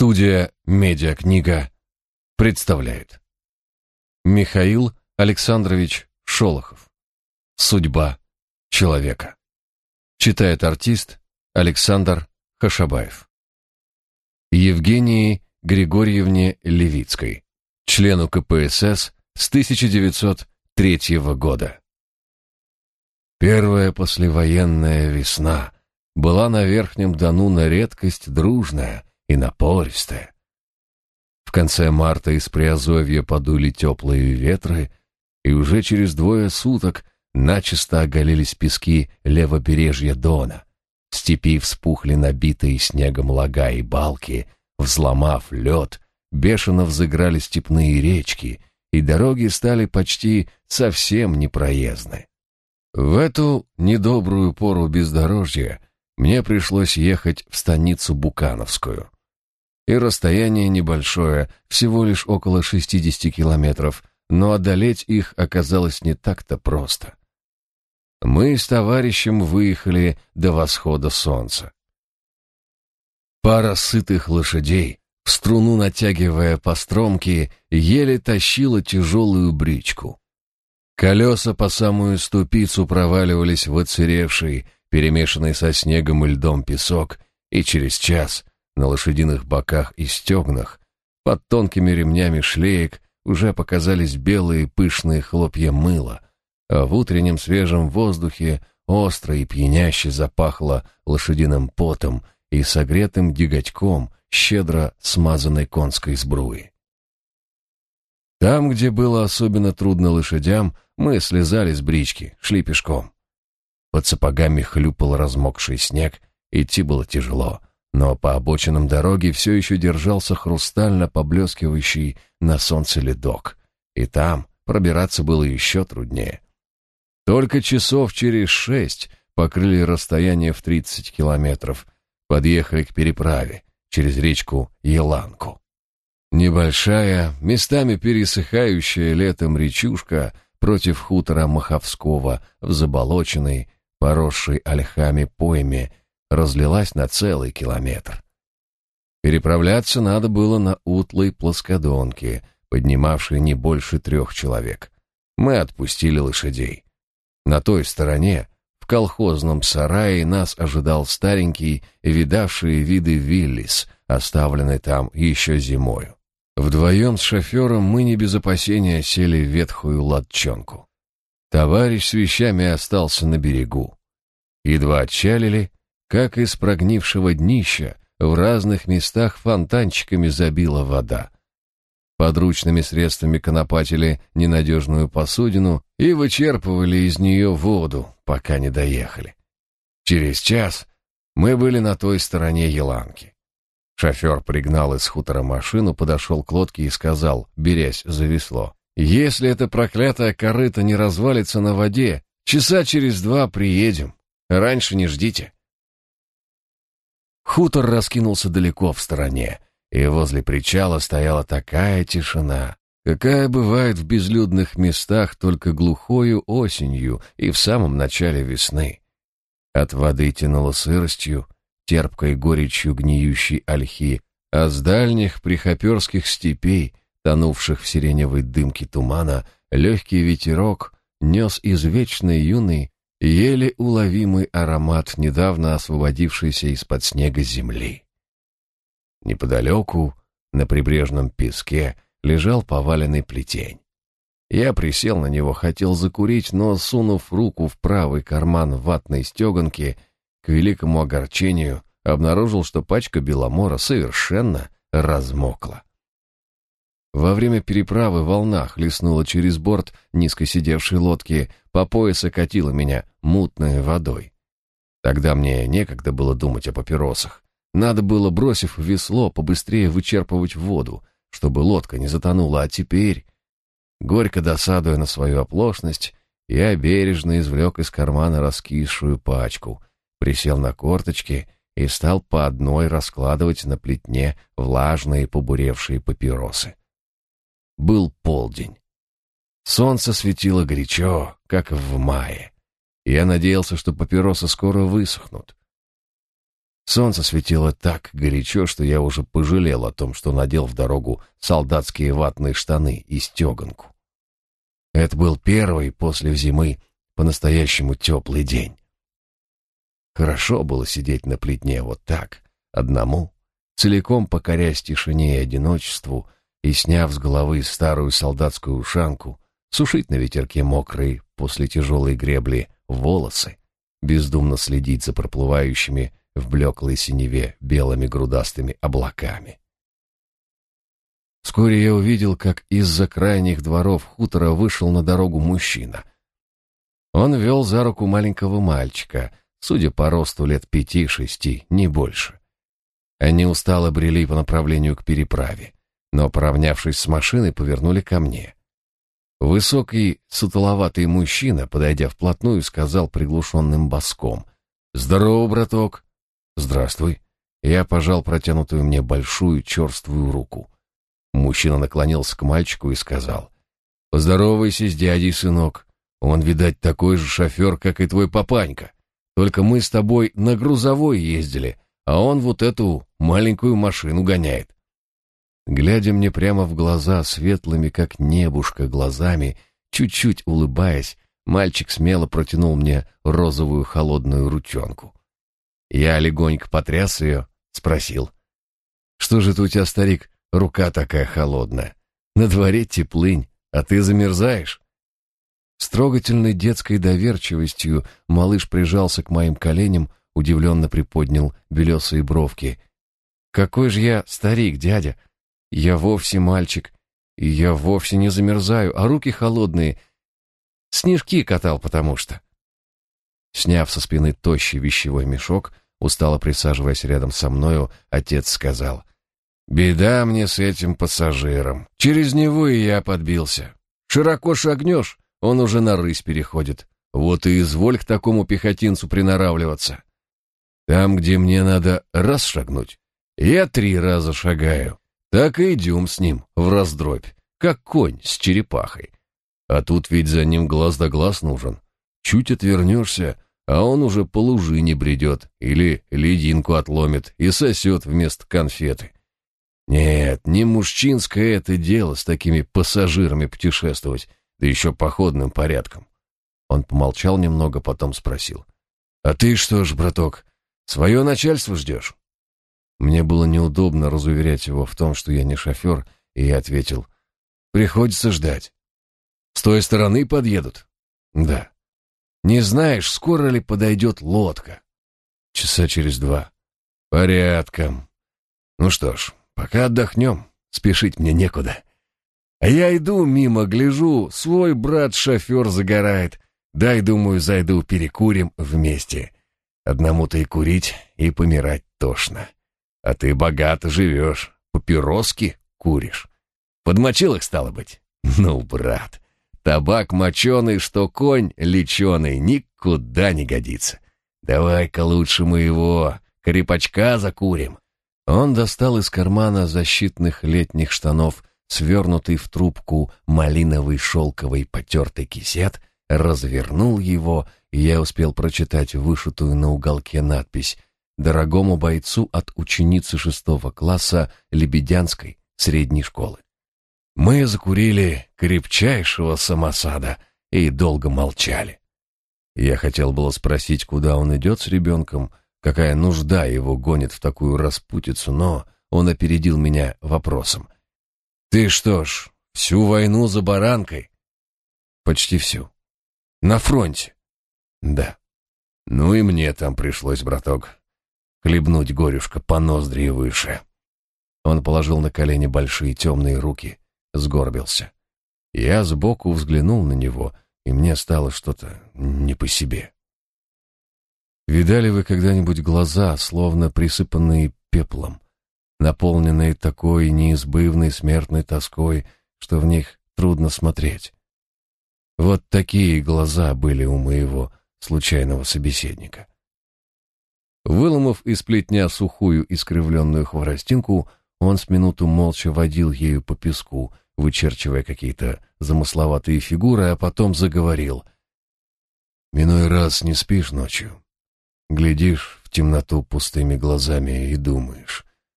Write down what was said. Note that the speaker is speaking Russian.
Студия «Медиакнига» представляет Михаил Александрович Шолохов. Судьба человека. Читает артист Александр Хашабаев. Евгении Григорьевне Левицкой, члену КПСС с 1903 года. Первая послевоенная весна была на Верхнем Дону на редкость дружная и напористая. В конце марта из Приазовья подули теплые ветры, и уже через 2 суток начисто оголились пески левобережья Дона. Степи вспухли набитые снегом лага и балки, взломав лед, бешено взыграли степные речки, и дороги стали почти совсем непроездны. В эту недобрую пору бездорожья мне пришлось ехать в станицу Букановскую. И расстояние небольшое, всего лишь около 60 километров, но одолеть их оказалось не так-то просто. Мы с товарищем выехали до восхода солнца. Пара сытых лошадей, в струну натягивая постромки, еле тащила тяжелую бричку. Колеса по самую ступицу проваливались в оцеревший, перемешанный со снегом и льдом песок, и через час на лошадиных боках и стегнах, под тонкими ремнями шлеек, уже показались белые пышные хлопья мыла, а в утреннем свежем воздухе остро и пьяняще запахло лошадиным потом и согретым деготьком щедро смазанной конской сбруи. Там, где было особенно трудно лошадям, мы слезали с брички, шли пешком. Под сапогами хлюпал размокший снег, идти было тяжело, но по обочинам дороги все еще держался хрустально поблескивающий на солнце ледок, и там пробираться было еще труднее. Только часов через 6 покрыли расстояние в 30 километров, подъехали к переправе через речку Еланку. Небольшая, местами пересыхающая летом речушка против хутора Маховского в заболоченной, поросшей ольхами пойме, разлилась на целый километр. Переправляться надо было на утлой плоскодонке, поднимавшей не больше 3 человек. Мы отпустили лошадей. На той стороне, в колхозном сарае, нас ожидал старенький, видавший виды Виллис, оставленный там еще зимою. Вдвоем с шофером мы не без опасения сели в ветхую латчонку. Товарищ с вещами остался на берегу. Едва отчалили, как из прогнившего днища в разных местах фонтанчиками забила вода. Подручными средствами конопатили ненадежную посудину и вычерпывали из нее воду, пока не доехали. Через час мы были на той стороне Еланки. Шофер пригнал из хутора машину, подошел к лодке и сказал, берясь за весло: «Если эта проклятая корыта не развалится на воде, часа через 2 приедем. Раньше не ждите». Хутор раскинулся далеко в стороне, и возле причала стояла такая тишина, какая бывает в безлюдных местах только глухою осенью и в самом начале весны. От воды тянуло сыростью, терпкой горечью гниющей ольхи, а с дальних прихоперских степей, тонувших в сиреневой дымке тумана, легкий ветерок нес извечный юный, еле уловимый аромат недавно освободившейся из-под снега земли. Неподалеку, на прибрежном песке, лежал поваленный плетень. Я присел на него, хотел закурить, но, сунув руку в правый карман ватной стеганки, к великому огорчению обнаружил, что пачка беломора совершенно размокла. Во время переправы волна хлестнула через борт низко сидевшей лодки, по пояс окатила меня мутной водой. Тогда мне некогда было думать о папиросах. Надо было, бросив весло, побыстрее вычерпывать воду, чтобы лодка не затонула, а теперь, горько досадуя на свою оплошность, я бережно извлек из кармана раскисшую пачку, присел на корточки и стал по одной раскладывать на плетне влажные побуревшие папиросы. Был полдень. Солнце светило горячо, как в мае. Я надеялся, что папиросы скоро высохнут. Солнце светило так горячо, что я уже пожалел о том, что надел в дорогу солдатские ватные штаны и стеганку. Это был первый после зимы по-настоящему теплый день. Хорошо было сидеть на плетне вот так, одному, целиком покоряясь тишине и одиночеству, и, сняв с головы старую солдатскую ушанку, сушить на ветерке мокрые после тяжелой гребли волосы, бездумно следить за проплывающими в блеклой синеве белыми грудастыми облаками. Вскоре я увидел, как из-за крайних дворов хутора вышел на дорогу мужчина. Он вел за руку маленького мальчика, судя по росту лет 5-6, не больше. Они устало брели по направлению к переправе, но, поравнявшись с машиной, повернули ко мне. Высокий, сутуловатый мужчина, подойдя вплотную, сказал приглушенным баском: «Здорово, браток!» «Здравствуй!» Я пожал протянутую мне большую черствую руку. Мужчина наклонился к мальчику и сказал: «Поздоровайся с дядей, сынок. Он, видать, такой же шофер, как и твой папанька. Только мы с тобой на грузовой ездили, а он вот эту маленькую машину гоняет». Глядя мне прямо в глаза светлыми, как небушка, глазами, чуть-чуть улыбаясь, мальчик смело протянул мне розовую холодную ручонку. Я легонько потряс ее, спросил: «Что же это у тебя, старик, рука такая холодная? На дворе теплынь, а ты замерзаешь?» С трогательной детской доверчивостью малыш прижался к моим коленям, удивленно приподнял белесые бровки. «Какой же я старик, дядя? Я вовсе мальчик, и я вовсе не замерзаю, а руки холодные. Снежки катал потому что». Сняв со спины тощий вещевой мешок, устало присаживаясь рядом со мною, отец сказал: «Беда мне с этим пассажиром. Через него и я подбился. Широко шагнешь, он уже на рысь переходит. Вот и изволь к такому пехотинцу приноравливаться. Там, где мне надо раз шагнуть, я 3 раза шагаю. Так и идем с ним враздробь, как конь с черепахой. А тут ведь за ним глаз да глаз нужен. Чуть отвернешься, а он уже по лужине бредет или лединку отломит и сосет вместо конфеты. Нет, не мужчинское это дело с такими пассажирами путешествовать, да еще походным порядком». Он помолчал немного, потом спросил: «А ты что ж, браток, свое начальство ждешь?» Мне было неудобно разуверять его в том, что я не шофер, и я ответил: «Приходится ждать». «С той стороны подъедут?» «Да». «Не знаешь, скоро ли подойдет лодка?» «Часа через 2». «Порядком. Ну что ж, пока отдохнем, спешить мне некуда. А я иду мимо, гляжу, свой брат-шофер загорает. Дай, думаю, зайду, перекурим вместе. Одному-то и курить, и помирать тошно. А ты богато живешь, папироски куришь. Подмочил их, стало быть? Ну, брат, табак моченый, что конь леченый, никуда не годится. Давай-ка лучше моего крепачка закурим». Он достал из кармана защитных летних штанов свернутый в трубку малиновый шелковый потертый кисет, развернул его, и я успел прочитать вышитую на уголке надпись: «Дорогому бойцу от ученицы 6 класса Лебедянской средней школы». Мы закурили крепчайшего самосада и долго молчали. Я хотел было спросить, куда он идет с ребенком, какая нужда его гонит в такую распутицу, но он опередил меня вопросом: «Ты что ж, всю войну за баранкой?» «Почти всю». «На фронте?» «Да». «Ну и мне там пришлось, браток, хлебнуть горюшка по ноздри и выше». Он положил на колени большие темные руки, сгорбился. Я сбоку взглянул на него, и мне стало что-то не по себе. Видали вы когда-нибудь глаза, словно присыпанные пеплом, наполненные такой неизбывной смертной тоской, что в них трудно смотреть? Вот такие глаза были у моего случайного собеседника. Выломав из плетня сухую искривленную хворостинку, он с минуту молча водил ею по песку, вычерчивая какие-то замысловатые фигуры, а потом заговорил: «Иной раз не спишь ночью. Глядишь в темноту пустыми глазами и думаешь,